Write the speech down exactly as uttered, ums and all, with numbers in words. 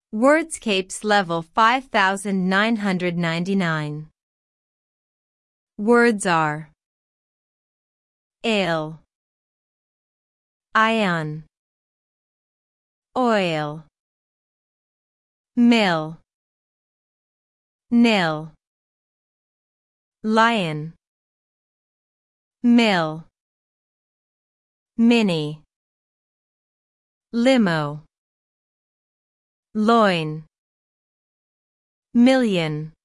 Wordscapes level five thousand nine hundred ninety-nine. Words are ale, ion, oil, mill, nil, lion, mill, mini, limo, loin, million.